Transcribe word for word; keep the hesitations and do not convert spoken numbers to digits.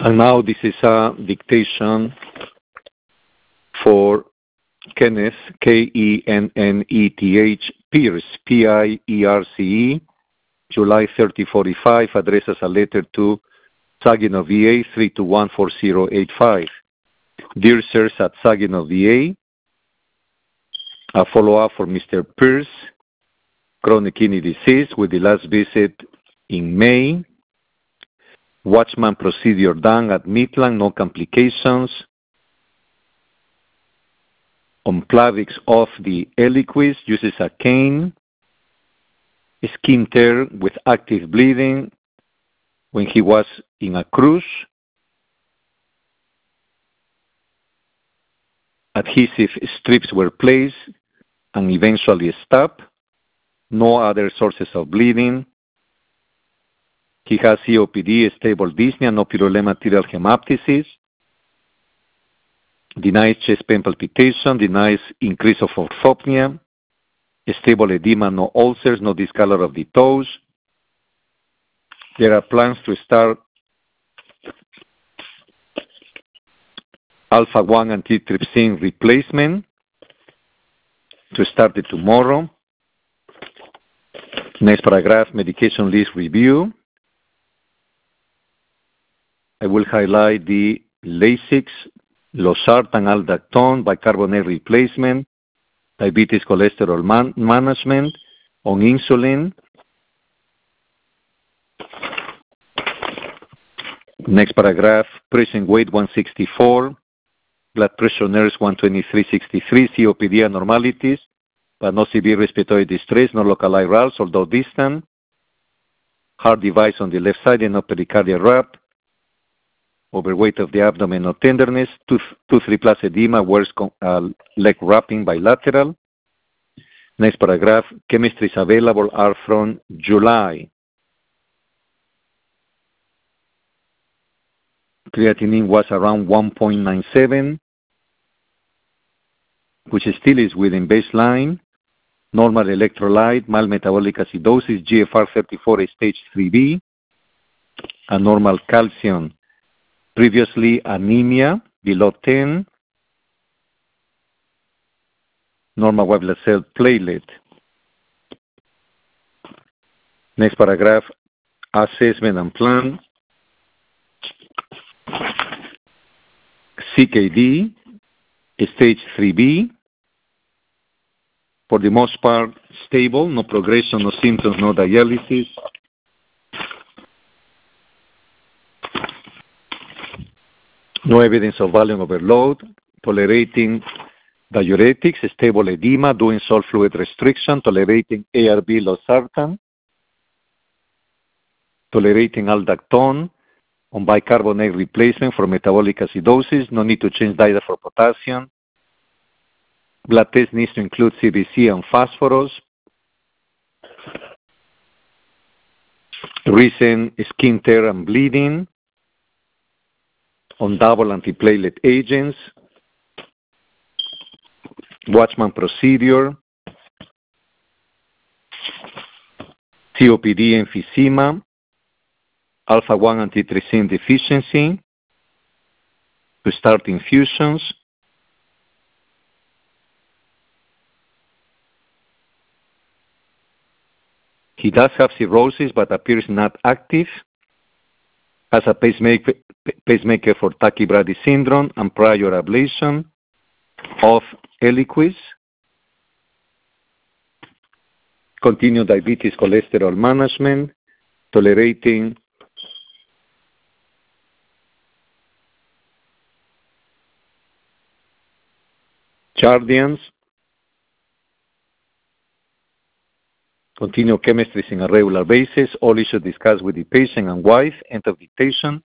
And now this is a dictation for Kenneth, K E N N E T H, Pierce, P I E R C E, July thirtieth, forty-five, addresses a letter to Saginaw, V A, three two one four zero eight five. Dear Sirs at Saginaw, V A, a follow-up for Mister Pierce, chronic kidney disease with the last visit in May. Watchman procedure done at Midland, no complications. On Plavix of the Eliquis, uses a cane. Skin tear with active bleeding when he was in a cruise. Adhesive strips were placed and eventually stopped. No other sources of bleeding. He has C O P D, stable dyspnea, no pyrrole material hemoptysis. Denies chest pain palpitation, denies increase of orthopnea. Stable edema, no ulcers, no discolor of the toes. There are plans to start alpha one antitrypsin replacement to start it tomorrow. Next paragraph, medication list review. I will highlight the Lasix, losartan, aldactone, bicarbonate replacement, diabetes cholesterol man management, on insulin. Next paragraph, present weight one sixty-four, blood pressure nurse one twenty-three sixty-three, C O P D abnormalities, but no severe respiratory distress, no localized rals, although distant. Heart device on the left side and no pericardial wrap. Overweight of the abdomen, no tenderness. Two, two three plus edema, wears uh, leg wrapping bilateral. Next paragraph, chemistries available are from July. Creatinine was around one point nine seven, which still is within baseline. Normal electrolyte, mild metabolic acidosis, G F R thirty-four stage three B. And normal calcium. Previously anemia below ten. Normal white blood cell platelet. Next paragraph, assessment and plan. C K D, stage three B. For the most part, stable, no progression, no symptoms, no dialysis. No evidence of volume overload, tolerating diuretics, stable edema, doing salt fluid restriction, tolerating A R B losartan, tolerating aldactone, on bicarbonate replacement for metabolic acidosis, no need to change diet for potassium. Blood test needs to include C B C and phosphorus. Recent skin tear and bleeding. On double antiplatelet agents. Watchman procedure. C O P D emphysema. Alpha one antitrypsin deficiency. To start infusions. He does have cirrhosis but appears not active. Has a pacemaker, pacemaker for tachybrady syndrome and prior ablation of Eliquis. Continued diabetes cholesterol management, tolerating Jardians. Continue chemistries on a regular basis. All issues discussed with the patient and wife. End of dictation.